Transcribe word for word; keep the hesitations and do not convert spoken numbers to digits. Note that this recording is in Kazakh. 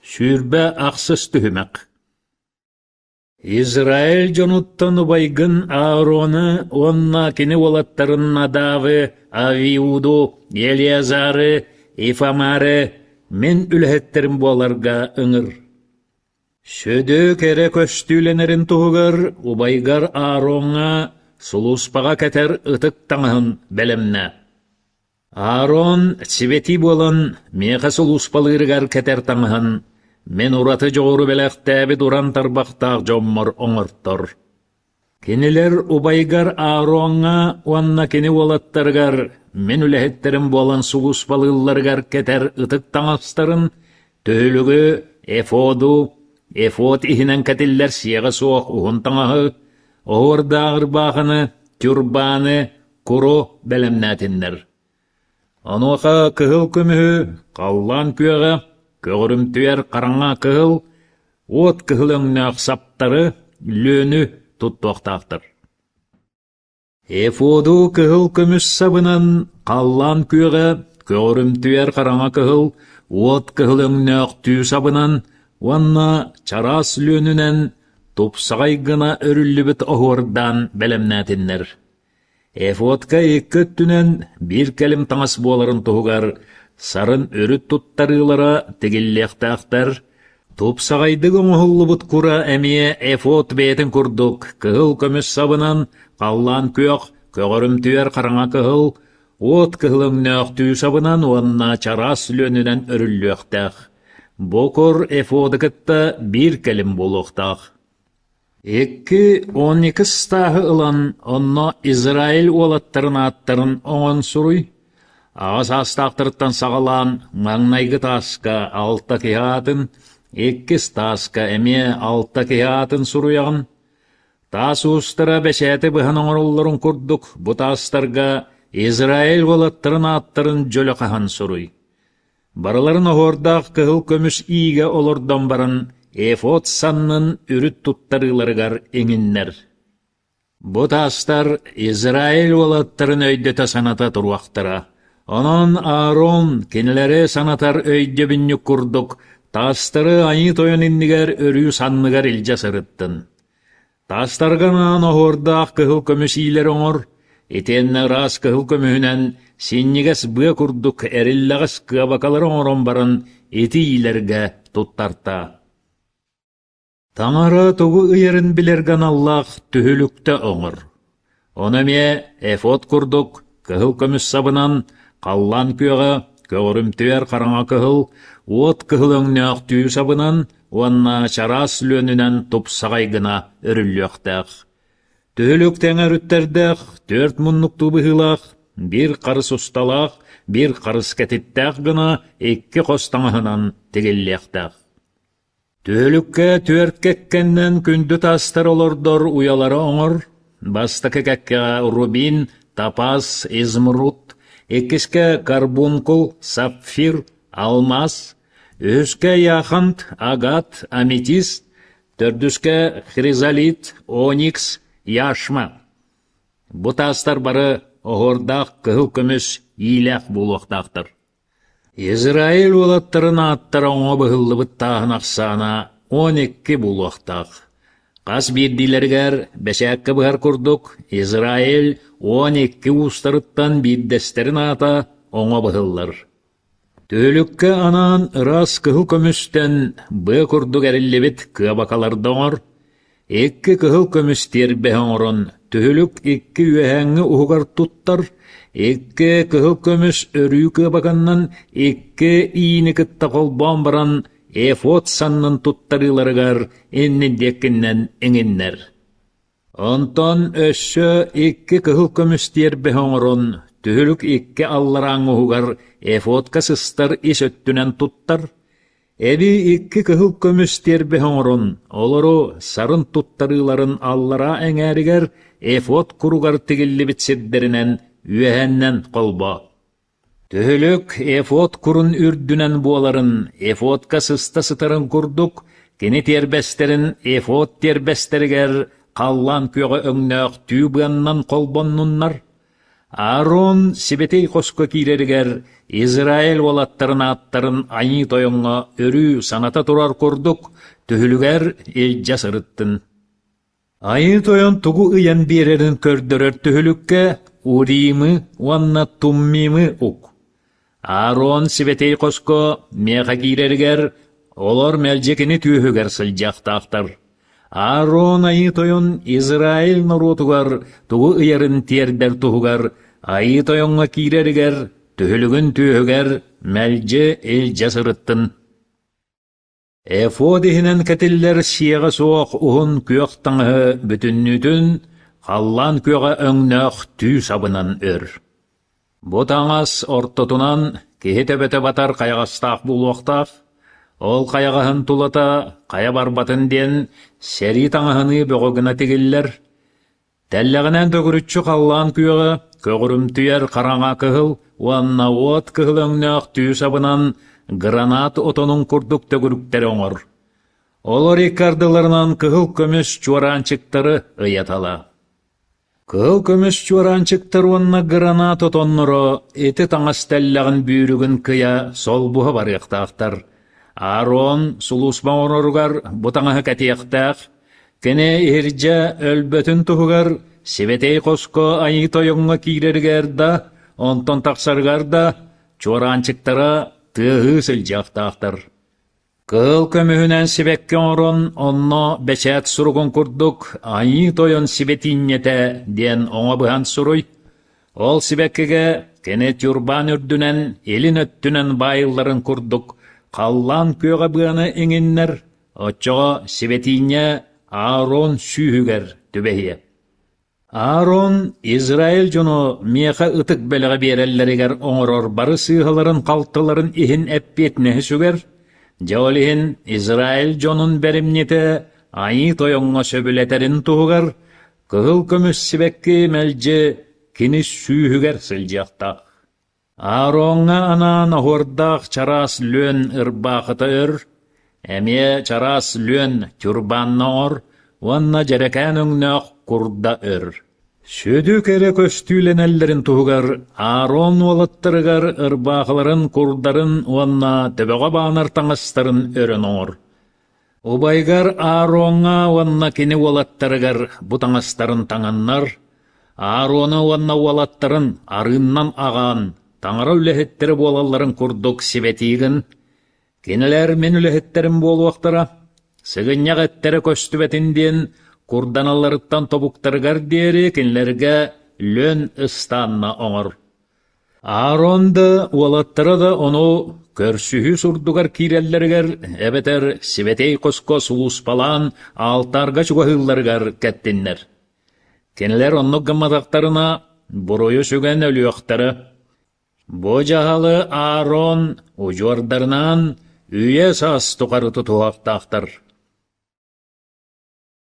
Sürbe ақсыз түхімек. Израиль жонуттан байгын Аароны, онна кені олаттарын Надавы, Авиуду, Елиазары, Ифамары, мен үлхеттерім боларға ыңыр. Сөді кәрі көстүйленерін туғыр, убайгар Ааронға сулуспаға кәтер ұтық таңын бәлемні. Аарон сибети болын, меға сулуспалырғар кәтер таңын, мен ураты жоғыры бәләқтәбі дұран тарбақтақ жоммыр оңырттыр. Кенелер убайгар Ааронға уанна кені олаттарғар, мен үләхеттерім болын сулуспалыларғар кәтер ұтық таңастарын, төлігі, эфоду, эфод ихінен кәтіллер сияға соқ ұғын таңағы, оғырдағыр бағыны, тюрбаны, күро бәлемнәтіндер. Ануға кығыл көмігі, қаллан күйеға, көгірім түйер қараңа кығыл, от кығылыңны ақсаптары лөні тұттуқтақтыр. Эфоду кығыл көміс сабынан қаллан күйеға, көгірім түйер қараңа кығыл, от кығылыңны ақтүй сабынан, ванна чарас лөнінен тупсағайгына өрілібіт оғырдан бәлемнәтіннер. Эфодка еккөттінен бір кәлім таңас боларын тұғығар, сарын өріт тұттарылара тегіллектақтар, тупсағайдығы оңғылы бұт күра әмие эфод бәйтін күрдік, кығыл көміс сабынан, қаллан көк, көгірім түйер қараңа кығыл, от кығылың нөк түй сабынан, онна чарас лөнінен өріллектақ. Бокор эфодыкытта бір кәлім болуқтақ. Еккі он екі стағы ылан, онно Израиль олаттарын аттарын оңын сұруй. Ағыз астақтырттан сағалан маңнайғы таска алта кеғатын, екі таска әме алта кеғатын сұруяғын. Тас ұстыра бәшәті бұған оңырыларын күрдік, бұ тастарға Израиль олаттарын аттарын жөлі қаған сұруй. Барыларын оғырдақ кығыл көміс иге олырдан барын, эфод саннын үріт тұттарыларығар еңіннер. Бұ тастар Израиль олаттарын өйдеті саната тұруақтыра. Онын Аарон кенелері санатар өйде бінні күрдік, тастары айы тойыныннігер өрі санныгар илжа сырыттын. Тастарғанан оғырдақ кығыл көміс ийлер оңыр, етенні рас кығыл көміхінен сеннігес бұя күрдік әріллағыз кыбакалар оңырын барын еті ийлерге тұттарта. Таңары тұғы ұйырын білерген Аллах түхілікті оңыр. Оны ме эфод күрдік, кығыл көміс сабынан, қаллан күйеға, көгірім түйер қараңа кығыл, от кығылыңны ақ түйі сабынан, онна чарас лөнінен тұпсағайгына үрілліқтәқ. Түхілік тәңір үттердәқ, төрт мұннық тұбығылақ, бір қарыс ұсталақ, бір қарыс кәтіттәқ гына, екі қостаңығынан тегелліқтәқ. Түхілікке төрт кәккеннен күнді тастар олырдыр уялары оңыр, бастықы кәкке рубин, тапас, измруд, екіске карбункул, сапфир, алмаз, өске яхант, агат, аметист, төрдіске хризалит, оникс, яшма. Бұ тастар бары оғырдақ кығыл көміс иләқ болуқтақтыр. Израиль олаттарын аттары оңа бұғылы бұттағын ақсана он екі болуқтақ. Қас бірдилергер бәшәккі бұғар күрдік, Израиль он екі ұстарыттан бірдестерін ата оңа бұғылыр. Түлікке анан рас кығыл көмістен бұ күрдік әрілі кыбакаларды оңыр, екі кығыл көмістер бәңірін, түлік екі үйәңі ұғығар тұттар, екі кығыл көміс өрі кыбаканнан, екі ийіні кітті қолбан баран, эфод саннын тұттарыларығар енні декіннен еңіннер. Онтан өссі екі кығыл көмістер бәңірін, түлік екі аллараң ұғығар эфодка сыстар ес өттінен тұттар, Эби икки кыһыл көмүстер бэһоҥорун, олоро сарын туттарыларын аллара эҥээригер эфот куругар тигиллибит сиддеринен үөһэннен колбо. Төһөлөк эфот курун үрдүнен буоларын, эфотка сыста сытарын курдук, кини тербестерин эфот тербестеригер қаллан күйөҕө өҥнөөх түүбүаннан колбоннуннар. Аарон сибетей қосқа кирергер Израиль олаттарын аттарын айы тойонға өрі саната турар курдук түхілігер ел жасырыттын. Айы тойон тугу ыян берерін көрдірер түхілікке Уримы, уанна туммимы ук. Аарон сибетей қосқа меха кирергер олар мәлжекіні түйігер сылжақтақтар. Аарон айы тойон Израиль наротугар тугу ыярын тердер тугар айы тойонға кирергер түхілігін түйігер мәлже ел жасырыттын. Эфодихінен кәтіллер сиеға соқ ұғын күйіқтаңы бүтіннүтін қаллан күйіға өңнәқ түй сабынан өр. Бұтаңас ортотунан кехетебеті батар қайғастақ бұл оқтақ, ол қайғағын тулата қая барбатын ден сәрі таңағыны бөғігіна тегіллер. Тәлләғінен төгірітші қаллан күйіға көғірім түйер қараңа кығыл, уанна от кығыл өңнәқ түй сабынан гранат отонун курдук төгүрүктер оңор. Олар иккардыларынан кыгыл көмөс чуаранчыктары ыятала. Кыгыл көмөс чуаранчыктар онна гранат отонноро эти таңастеллagын бүйрүгүн кыя сол буха барыктактар. Аарон сулусма оноругар бутаңа катыяктак, кене ирже өлбөтүн тугар себетей коско айы тойонга кирергер да, онтон таксаргар да чуаранчыктара тыгы сылжақтақтар. Кыл көмүхүнен сибекке орон, онно бечет суругун курдук, айы тойон сибетиннете ден оңа быхан суруй. Ол сибеккеге кене тюрбан үрдүнен, элин өттүнен байылларын курдук, қаллан күйөға быаны эңиннер, отчоға сибетинне Аарон сүйүгер түбехие. Аарон Израиль жону меха ытык белеге береллеригер оңорор бары сыйгаларын калтыларын ихин эппетнеhi сүгер, жаолихин Израиль жонун беримнете айы тойонға сөбүлетерин тугар, кыгыл көмүс сибекки мелже кини сүйүгер сылжактак. Ааронга анан ахордак чарас лөн ырбакыты өр, эме чарас лөн тюрбанна ор, ванна жерекән өңнөк курда өр. Сөді кәрі көстүйленәллерін туғар, Аарон олаттырығар ырбақыларын курдарын ванна төбеға бағанар таңыстарын өрін оңыр. Обайгар Ааронға ванна кені олаттырығар бұтаңыстарын таңаннар, Аароны ванна олаттырын арыннан аған, таңара үләхеттері болаларын курдук сибетигін, кенелер мен үләхеттерін болуақтыра, сығынняқ әттері көстүбетінден курданаларыттан тобуктаргар дери кенлерге лөн ыстанна оңор. Ааронды уалаттыра да ону көрсүхү сурдугар киреллергер эбетер сибетей коско сулуспалан алтарга чугахылларгар кәттиннер. Кенлер онну гаммадактарына бурую сүген өлүөктары. Бу жахалы Аарон ужуардарынан үйе сас тукары тутуактактар.